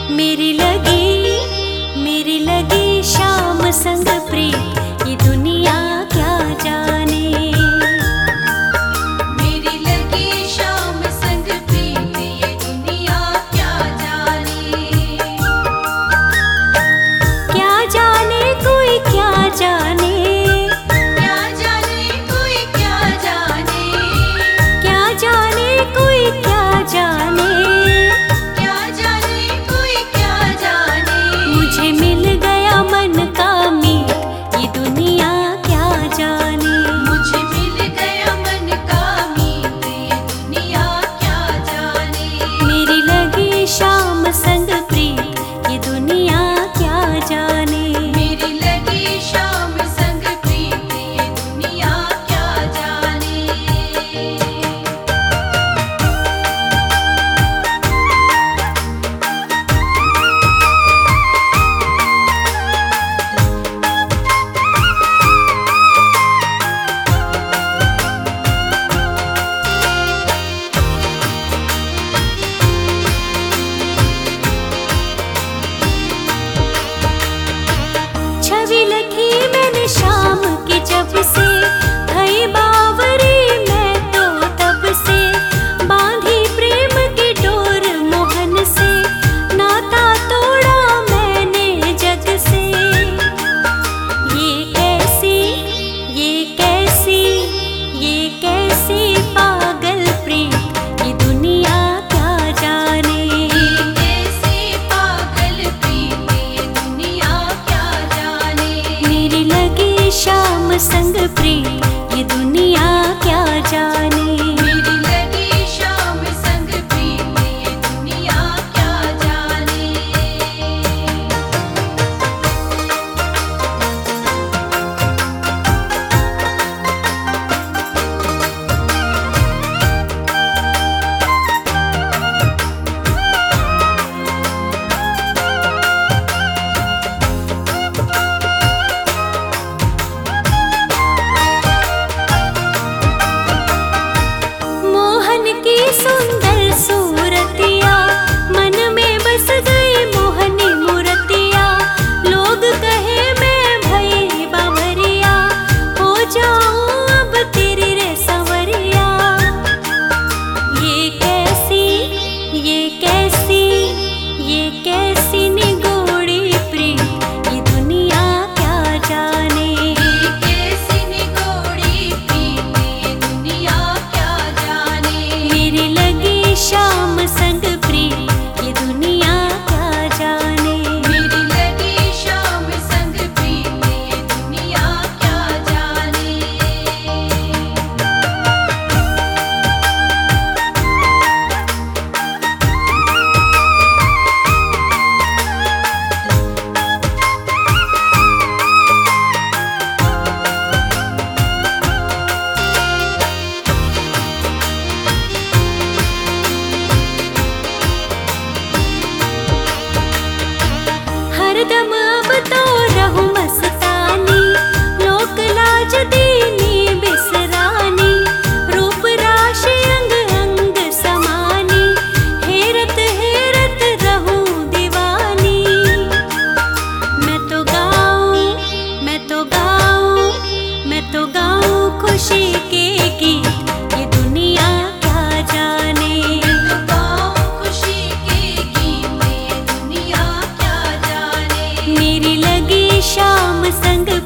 मेरी लगी शाम संग प्रीत, ये दुनिया क्या जाने। मेरी लगी शाम संग प्रीत, ये दुनिया क्या जाने। क्या जाने कोई क्या जाने, क्या जाने कोई क्या जाने। क्या जाने कोई क्या जाने। क्या जाने कोई क्या जाने। मुझे मिल गया मन का मीत, ये दुनिया क्या जाने। मुझे मिल गया मन का मीत, ये दुनिया क्या जाने। मेरी लगी शाम संग प्रीत, ये दुनिया क्या जाने। मेरी लगी शाम संग प्रीत, ये दुनिया क्या जाने। छवि लिखी मैंने शाम की जब से, भई बावरी मैं तो तब से। बांधी प्रेम की डोर मोहन से, नाता तोड़ा मैंने जग से। ये कैसी ये कैसी ये कैसी पागल प्रीत, ये दुनिया क्या जाने। कैसी पागल प्रीत, ये दुनिया क्या जाने। मेरी लगी शाम संग प्रीत, ये दुनिया क्या जाने। मेरी लगी शाम संग प्रीत, ये दुनिया क्या जाने। मोहन की सुंदर सूरतिया, मन में बस गई मोहनी मूर्तिया। लोग कहे मैं भई बावरिया, हो जाऊं अब तेरी रे संवरिया। ये कैसी ये कैसी ये कैसी निगोड़ी प्रीत, ये दुनिया क्या जाने। कैसी निगोड़ी प्रीत, ये दुनिया क्या जाने। मेरी लगी शाम संग प्रीत, ये दुनिया क्या जाने। मेरी लगी शाम संग प्रीत, ये दुनिया क्या जाने। हरदम अब तो रहूं मस्तानी, लोक लाज दीनी बिसरानी। रूप राशि अंग अंग समानी, हेरत हेरत रहूं दीवानी। मैं तो गाऊं मैं तो गाऊं मैं तो गाऊं खुशी के गीत, ये दुनिया क्या जाने। तो गाऊं खुशी के गीत, ये दुनिया क्या जाने। मेरी लगी शाम संग